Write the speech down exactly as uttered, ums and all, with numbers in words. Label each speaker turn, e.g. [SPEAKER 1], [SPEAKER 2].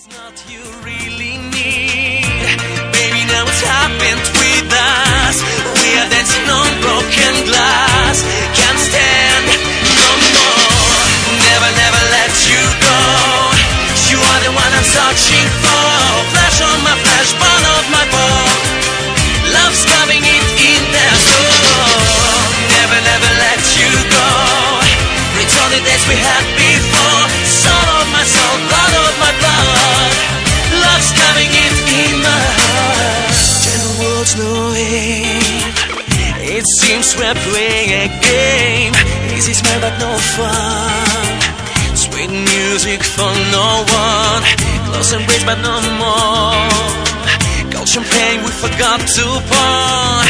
[SPEAKER 1] it's not you really need. Baby, now it's happened with us. We are dancing on broken glass. Can't stand no more. Never, never let you go. You are the one I'm searching for. Flash on my flash, bone of my bone. Love's coming it in there, so never, never let you go. Return the days we had before. Soul of my soul, blood of my blood. Love's coming it in my heart. Gentle words, no aim. It seems we're playing a game. Easy smile but no fun. Sweet music for no one. Close embrace but no more. Cold champagne we forgot to pour.